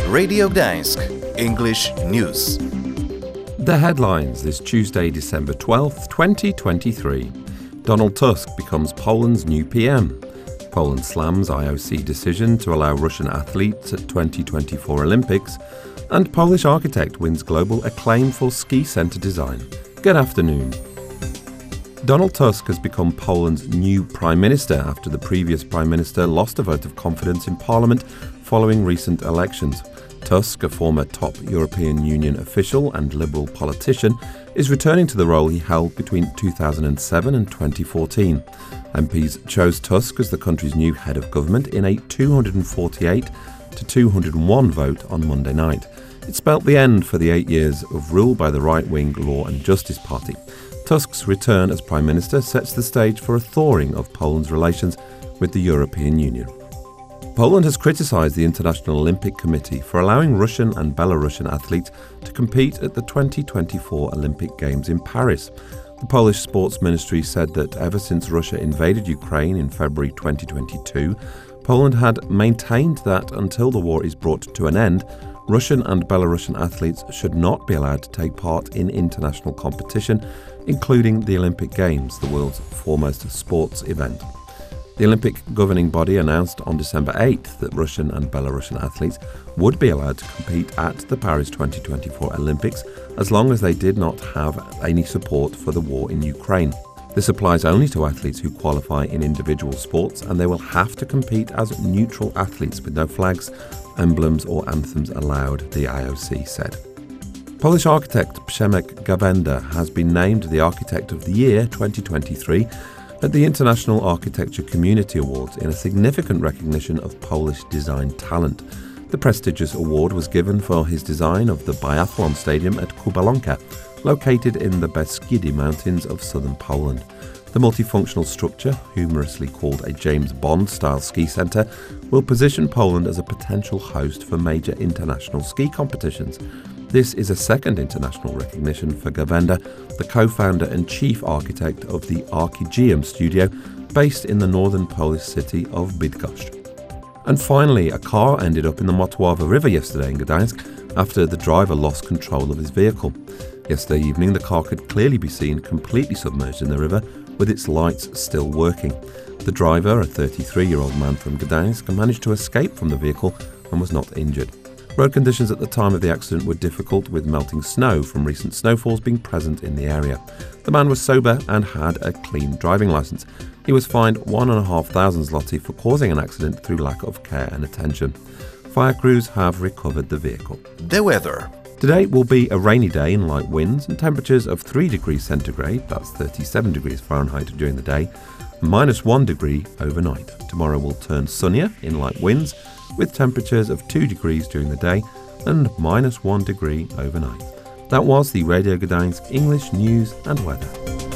Radio Gdańsk, English News. The headlines this Tuesday, December 12th, 2023. Donald Tusk becomes Poland's new PM. Poland slams IOC decision to allow Russian athletes at 2024 Olympics. And Polish architect wins global acclaim for ski centre design. Good afternoon. Donald Tusk has become Poland's new Prime Minister after the previous Prime Minister lost a vote of confidence in Parliament following recent elections. Tusk, a former top European Union official and Liberal politician, is returning to the role he held between 2007 and 2014. MPs chose Tusk as the country's new head of government in a 248 to 201 vote on Monday night. It spelt the end for the 8 years of rule by the right-wing Law and Justice Party. Tusk's return as Prime Minister sets the stage for a thawing of Poland's relations with the European Union. Poland has criticised the International Olympic Committee for allowing Russian and Belarusian athletes to compete at the 2024 Olympic Games in Paris. The Polish Sports Ministry said that ever since Russia invaded Ukraine in February 2022, Poland had maintained that until the war is brought to an end, Russian and Belarusian athletes should not be allowed to take part in international competition, including the Olympic Games, the world's foremost sports event. The Olympic governing body announced on December 8th that Russian and Belarusian athletes would be allowed to compete at the Paris 2024 Olympics as long as they did not have any support for the war in Ukraine. This applies only to athletes who qualify in individual sports, and they will have to compete as neutral athletes with no flags, emblems or anthems allowed, the IOC said. Polish architect Przemek Gawenda has been named the Architect of the Year 2023 at the International Architecture Community Awards in a significant recognition of Polish design talent. The prestigious award was given for his design of the biathlon stadium at Kubalonka, located in the Beskidy Mountains of southern Poland. The multifunctional structure, humorously called a James Bond-style ski centre, will position Poland as a potential host for major international ski competitions. This is a second international recognition for Gawenda, the co-founder and chief architect of the Archigeum studio, based in the northern Polish city of Bydgoszcz. And finally, a car ended up in the Motława River yesterday in Gdańsk after the driver lost control of his vehicle. Yesterday evening, the car could clearly be seen completely submerged in the river, with its lights still working. The driver, a 33-year-old man from Gdańsk, managed to escape from the vehicle and was not injured. Road conditions at the time of the accident were difficult, with melting snow from recent snowfalls being present in the area. The man was sober and had a clean driving licence. He was fined 1,500 zloty for causing an accident through lack of care and attention. Fire crews have recovered the vehicle. The weather. Today will be a rainy day in light winds and temperatures of 3 degrees centigrade, that's 37 degrees Fahrenheit during the day, and -1 degree overnight. Tomorrow will turn sunnier in light winds, with temperatures of 2 degrees during the day and -1 degree overnight. That was the Radio Gdańsk English News and Weather.